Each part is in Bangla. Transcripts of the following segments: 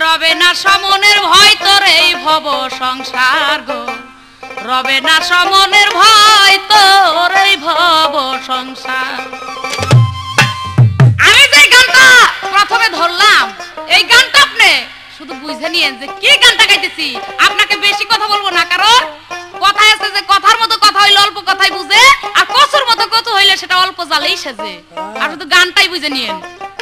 রবে না সমনের ভয় তোর এই ভব সংসার গো, রবে না সমনের ভয় তোর এই ভব সংসার। আমি যে গানটা প্রথমে ধরলাম এই গানটা আপনি শুধু বুঝে নিয়েন যে কি গানটা গাইতেছি। আপনাকে বেশি কথা বলবো না, কারণ কথা আছে যে কথার মতো কথা হইলে অল্প কথাই বুঝে, আর কচুর মতো কচু হইলে সেটা অল্প জালেই সেজে। আর শুধু গানটাই বুঝে নিয়েন।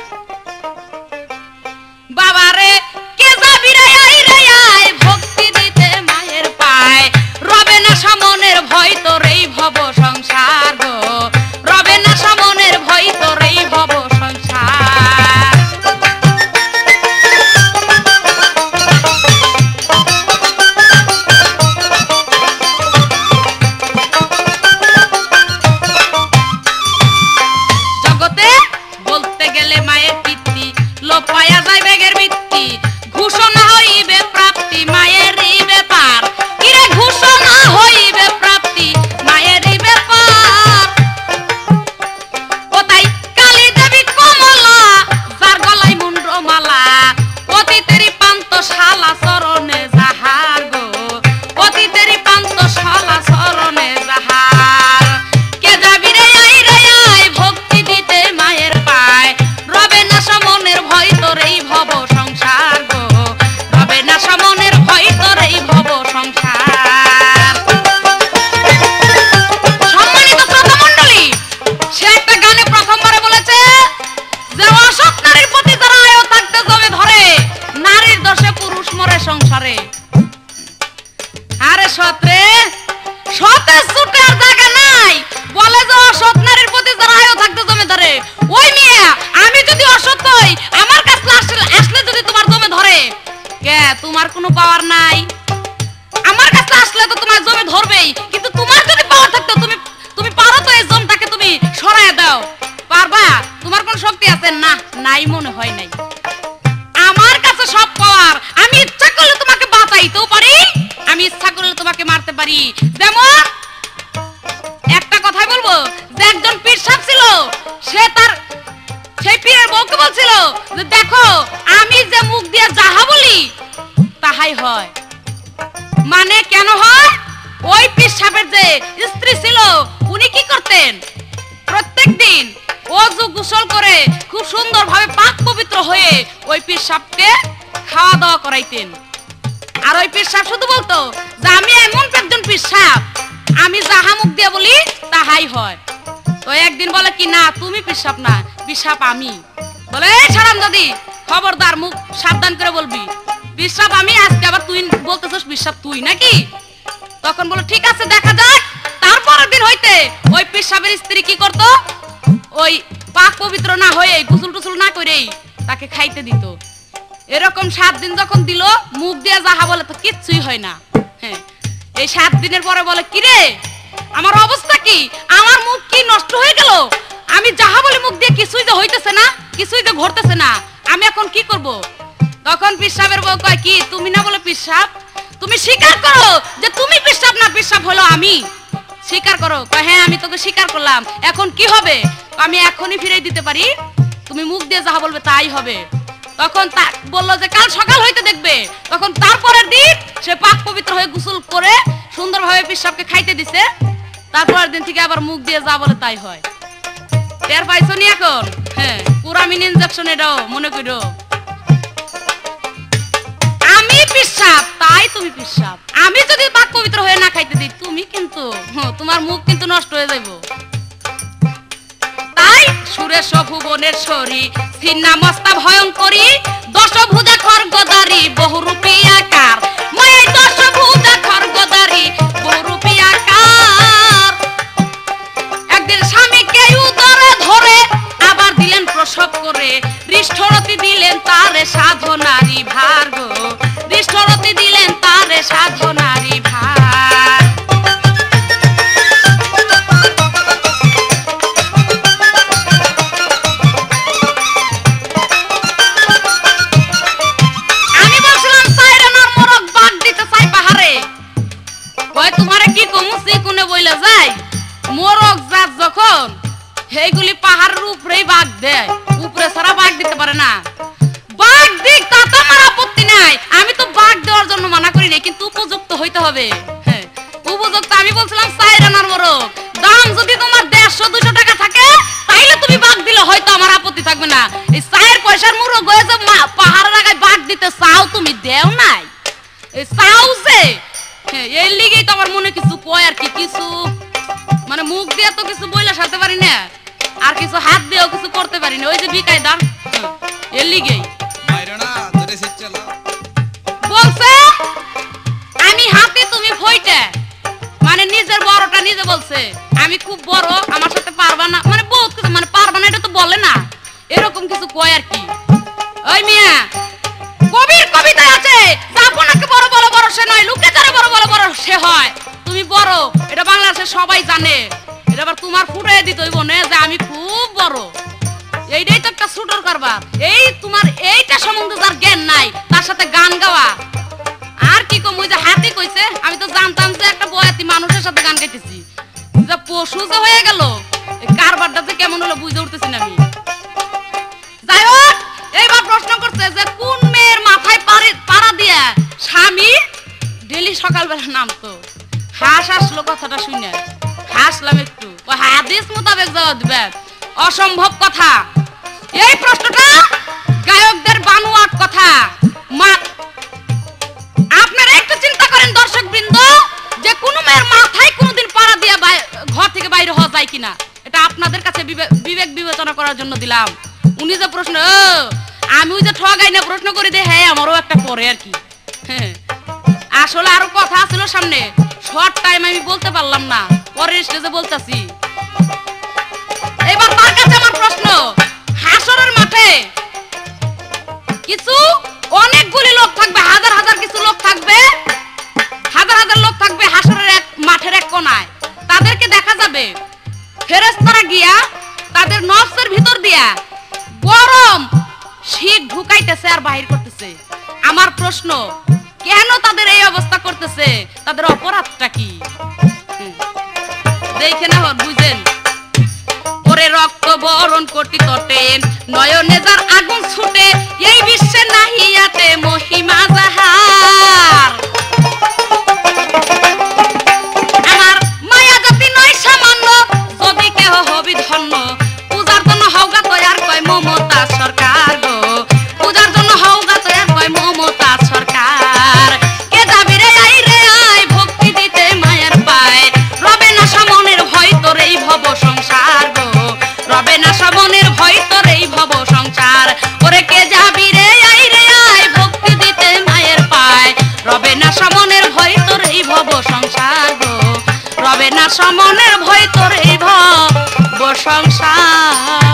বাবারে কে যাবি রে আই রে আই ভক্তি দিতে মায়ের পায়, রবে না সমনের ভয় তোর এই ভব সংসার গো, রবে না সমনের ভয় তোর এই ভব সংসার। জগতে বলতে গেলে মায়ের কীর্তি লোপ পায়া যায় বেগের ভিত্তি, ঘোষণা হইবে প্রাপ্তি মায়েরই ব্যাপার, কিরে ঘোষণা হইবে প্রাপ্তি মায়েরই ব্যাপার। ও তাই কালী দেবী কমলা যার গলায় মুন্ডমালা, অতীতেরই পান্তশালা চরণে যাহার গো, অতীতেরই পান্তশালা চরণে যাহার। কে যাবি রে আই রে আই ভক্তি দিতে মায়ের পায়, রবে না সমনের ভয় তোর এই ভব সংসার গো, রবে না সমনের ভয় তোর এই ভব সংসার। সম্মানিত শ্রোতামণ্ডলী, সে একটা গানে প্রথমবারে বলেছে যে অসৎ নারীর প্রতি যারা আয়ো থাকতে জমে ধরে, নারীর দোষে পুরুষ মরে সংসারে। আরে সৎরে সতে ছুটে আর জায়গা নাই, বলে যে অসৎ নারীর প্রতি যারা আয়ো থাকতে জমে ধরে। ওই মিয়া আমি যদি অসৎ হই, আমার কাছে আসলে যদি তোমার জমে ধরে, কে তোমার কোনো পাওয়ার নাই? আমার কাছে আসলে তো তোমার জমে ধরবেই, কিন্তু তোমার যদি পাওয়ার থাকতো তুমি পারো তো এই জমটাকে তুমি সরায় দাও, পারবা? তোমার কোন শক্তি আছে? না, নাই মনে হয় নাই। আমার কাছে সব পাওয়ার, আমি ইচ্ছা করলে তোমাকে বাঁচাইতেও পারি, আমি ইচ্ছা করলে তোমাকে মারতে পারি। যেমন একটা কথাই বলবো যে একজন পীর সাহেব ছিল, সে তার সেই পীরের বউকে বলছিল যে দেখো আমি যে মুখ দিয়ে যাহা বলি তাহাই হয়। মানে কেন হয়? ওই পীর সাহেবের যে স্ত্রী ছিল উনি কি করতেন, প্রত্যেকদিন ওযু গোসল করে খুব সুন্দরভাবে পাক পবিত্র হয়ে ওই পীর সাহেবকে খাওয়া দাওয়া করাইতেন। আর ওই পীর সাহেব শুধু বলতো যে আমি এমন একজন পীর সাহেব, আমি যাহা মুখ দিয়ে বলি তাহাই হয়। তো একদিন বলে কি না তুমি পীর সাহেব না, পীর সাহেব আমি। বলে এই হারামজাদি, খবরদার মুখ সাবধান করে বলবি, পীর সাহেব আমি। আজকে আবার তুই বলতেছিস পীর সাহেব তুই নাকি? তখন বলো ঠিক আছে দেখা যাক। তারপরের দিন হইতে ওই পীর সাহেবের স্ত্রী কি করতো, ওই পাক পবিত্র না হয়ে গোসল টোসল না করেই তাকে খাইতে দিত। এরকম 7 দিন যখন দিল, মুখ দিয়ে যাহা বলে তো কিচ্ছুই হয় না। হ্যাঁ, এই 7 দিনের পরে বলে কিরে আমার অবস্থা কি, আমার মুখ কি নষ্ট হয়ে গেল, আমি যাহা বলি মুখ দিয়ে কিছুই তো হইতেছে না, কিছুই তো ঘটতেছে না, আমি এখন কি করব? তখন পীর সাহেবের বউ কয় কি তুমি না বলে পীর সাহেব, তুমি স্বীকার করো যে তুমি পীর সাহেব না, পীর সাহেব হলো আমি, স্বীকার করো। কয় হ্যাঁ আমি তোকে স্বীকার করলাম, এখন কি হবে? আমি এখনই ফিরিয়ে দিতে পারি, তুমি মুখ দিয়ে যাহা বলবে তাই হবে। তখন বললো যে কাল সকাল হইতে দেখবে। তখন তারপরের দিন সে পাক পবিত্র হয়ে গোসল করে সুন্দরভাবে পীর সাহেবকে খাইতে দিছে। তারপরের দিন থেকে আবার মুখ দিয়ে যা বলে তাই হয়। টের পাইছো নি এখন? হ্যাঁ, পুরামিন ইনজেকশন এটাও মনে করো। আমি পীর সাহেব তাই তুমি পীর সাহেব, আমি যদি পাক পবিত্র হয়ে না খাইতে দিই তুমি কিন্তু তোমার মুখ কিন্তু নষ্ট হয়ে যাইব। তাই সুরেশ ভুবনেশ্বরী সিন্না মস্তা ভয়ঙ্করী, দশভুজা খড়গদারি বহুরূপী আকার, মায়ের দশভুজা খড়গদারি বহুরূপী আকার। একদিন স্বামীকে উদরে ধরে আবার দিলেন প্রসব করে, হৃষ্টরতি দিলেন তারে সাধনারি ভার গো, হৃষ্টরতি দিলেন তারে সাধনারি ভার। মোরগ জাত যখন সেইগুলি পাহাড়ের উপরেই বাঘ দেয়, উপরে ছাড়া বাঘ দিতে পারে না। বাঘ দিক তাতে আমার আপত্তি নাই, তুমি দেও নাই চাও যে এর লিগেই তো আমার মনে কিছু কয় আর কি কিছু মানে মুখ দিয়ে তো কিছু বইলা সারতে পারি না আর কিছু হাত দিয়েও কিছু করতে পারি না ওই যে বিকায়দার এর লিগেই বলছে আমি হাতে তুমি ফইটা মানে নিজের বড়টা নিজে বলছে আমি খুব বড় আমার সাথে পারবা না মানে বহুত কিছু মানে পারবা না এটা তো বলে না এরকম কিছু কয় আর কি ওই মিয়া কবির কবিতা আছে জাপনাকে বড় বড় বড় সে নয় লুকে ধরে বড় বড় বড় সে হয় তুমি বড় এটা বাংলাদেশের সবাই জানে এটা আবার তোমার ফুটাই দিতে হইব না যে আমি খুব বড় এইটাই তো একটা শুটার কারবার এই তোমার এইটা সম্বন্ধে যার জ্ঞান নাই তার সাথে গান গাওয়া আর কি কম ওই যে হাতি কইছে আমি তো জানতাম যে একটা বয়াতি মানুষের সাথে গান গাইতেছি যে পশু যে হয়ে গেল কারবারটা যে কেমন হলো বুঝে উঠতেছি না আমি যাই হোক এইবার প্রশ্ন করছে যে কোন মেয়ের মাথায় পাড়া দিয়া স্বামী ডেলি সকালবেলা নামতো হাস আসলো কথাটা শুনে হাসলাম একটু ও হাদিস মোতাবেক জবাব দিবে অসম্ভব কথা এই প্রশ্নটা গায়কদের বানোয়াট কথা আপনারা একটু চিন্তা করেন দর্শকবৃন্দ যে কোন মেয়ের মাথায় কোনোদিন পাড়া দিয়া ঘর থেকে বাইরে হওয়া যায় কিনা এটা আপনাদের কাছে বিবেক বিবেচনা করার জন্য দিলাম উনি যে প্রশ্ন আমি ওই যে ঠগাই না প্রশ্ন করে দে হ্যাঁ আমারও একটা পরে আর কি হ্যাঁ আসলে আরো কথা ছিল সামনে শর্ট টাইম আমি বলতে পারলাম না পরের স্টেজে বলতাছি এবার তার কাছে আমার প্রশ্ন হাসরের মাঠে কিছু অনেকগুলি লোক থাকবে হাজার হাজার কিছু লোক থাকবে হাজার হাজার লোক থাকবে হাসরের এক মাঠের এক কোণায় তাদেরকে দেখা যাবে ফেরেশতারা গিয়া তাদের নফসের ভিতর দিয়া গরম শীত ঢুকাইতেছে আর বাহির করতেছে আমার প্রশ্ন কেন তাদের এই অবস্থা করতেছে তাদের অপরাধটা কি দেখে না বুঝেন ওরে রক্ত বরণ কটি তটে নয়নে যার আগুন ছুটে এই বিশ্বে নাহিয়াতে মহিমা যাহার আমার মায়া জাতি নয় সামান্য যদি কেহ হবি ধন্য পূজার জন্য হওগা তৈয়ার কয় মমতা সরকার গো পূজার জন্য হওগা তৈয়ার কয় মমতা সরকার কে যাবি রে আয় ভক্তি দিতে মায়ের পায় রবে না সামনের ভয় তোর এই ভব সংসার গো রবে না সামনের ভয় তোর এই ভব সংসার ওরে কে যাবি রে আয় ভক্তি দিতে মায়ের পায় রবে না সামনের ভয় তোর এই ভব সংসার গো রবে না সামনের ভয় তোর এই ভব সংসার